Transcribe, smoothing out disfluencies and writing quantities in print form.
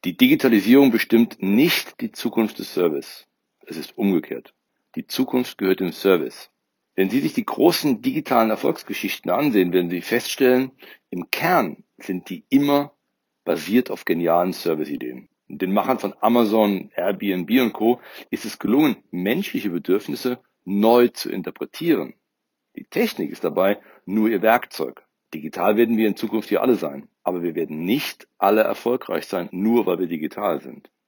Die Digitalisierung bestimmt nicht die Zukunft des Service. Es ist umgekehrt. Die Zukunft gehört dem Service. Wenn Sie sich die großen digitalen Erfolgsgeschichten ansehen, werden Sie feststellen, im Kern sind die immer basiert auf genialen Serviceideen. Den Machern von Amazon, Airbnb und Co. ist es gelungen, menschliche Bedürfnisse neu zu interpretieren. Die Technik ist dabei nur ihr Werkzeug. Digital werden wir in Zukunft hier alle sein, aber wir werden nicht alle erfolgreich sein, nur weil wir digital sind.